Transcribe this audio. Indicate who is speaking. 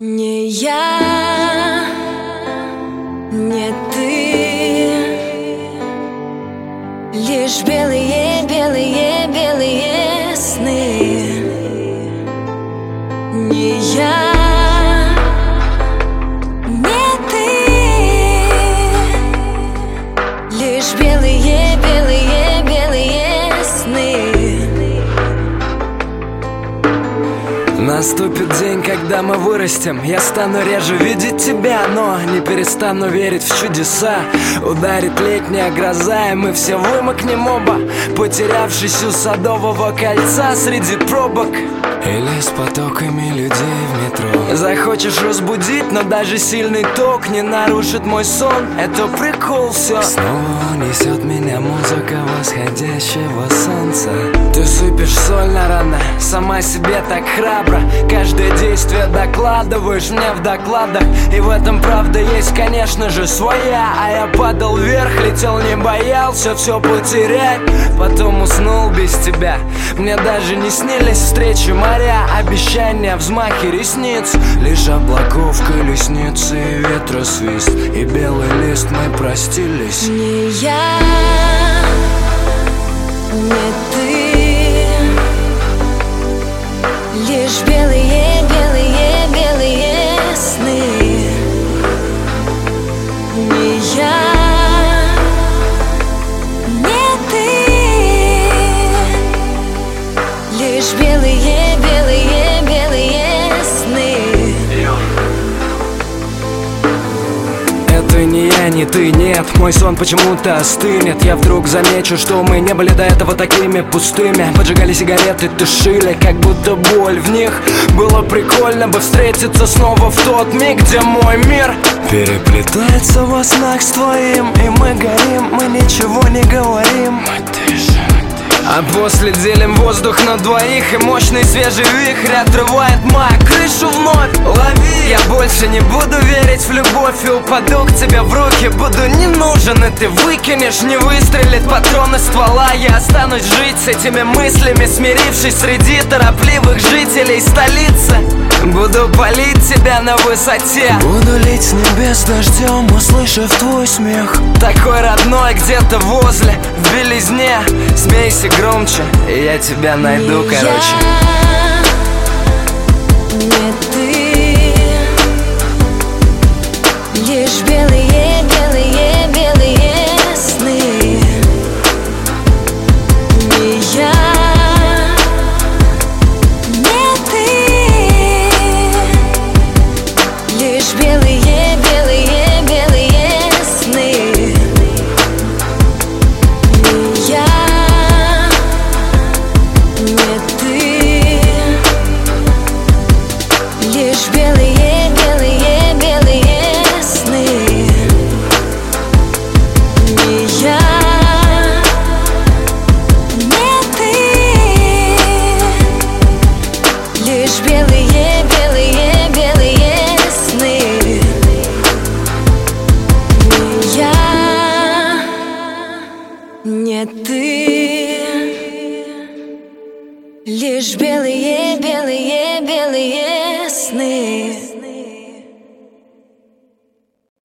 Speaker 1: Не я, не ты, лишь белые, белые, белые сны. Не я, не ты, лишь белые, белые, белые сны.
Speaker 2: Наступит день, когда мы вырастем. Я стану реже видеть тебя, но не перестану верить в чудеса. Ударит летняя гроза, и мы все вымокнем оба, потерявшись у Садового кольца среди пробок. Или с потоками людей в метро. Захочешь разбудить, но даже сильный ток не нарушит мой сон. Это прикол, все. Снова несет меня музыка восходящего солнца. Ты сыпешь соль на раны, сама себе так храбро. Каждое действие докладываешь мне в докладах. И в этом правда есть, конечно же, своя. А я падал вверх, летел, не боялся все потерять. Потом уснул без тебя. Мне даже не снились встречи моря, обещания, взмахи ресниц. Лишь облаков колесницы и ветра свист. И белый лист, мы простились.
Speaker 1: Не я, не ты, лишь белые, белые, белые сны. Не я, не ты, лишь белые, белые, белые сны.
Speaker 2: Это не я, не ты, нет. Мой сон почему-то остынет. Я вдруг замечу, что мы не были до этого такими пустыми. Поджигали сигареты, тушили, как будто боль в них. Было прикольно бы встретиться снова в тот миг, где мой мир переплетается во снах с твоим. И мы горим, мы ничего не говорим. Мы дышим. А после делим воздух на двоих. И мощный свежий вихрь отрывает мою крышу вновь. Лови! Я больше не буду верить в любовь. И упаду к тебе в руки. Буду не нужен, и ты выкинешь. Не выстрелит патрон из ствола. Я останусь жить с этими мыслями, смирившись среди торопливых жителей столицы. Буду палить тебя на высоте. Буду лить с небес дождем, услышав твой смех. Такой родной где-то возле, в белизне. Смейся громче, и я тебя найду, короче.
Speaker 1: Не я, не ты, лишь белые, белые, белые сны. Не я, не ты, лишь белые, белые, белые сны. Не я, не ты, лишь белые, белые, белые сны. Не я, не ты, лишь белые, белые, белые сны. Не я, не ты, лишь белые, белые, белые сны.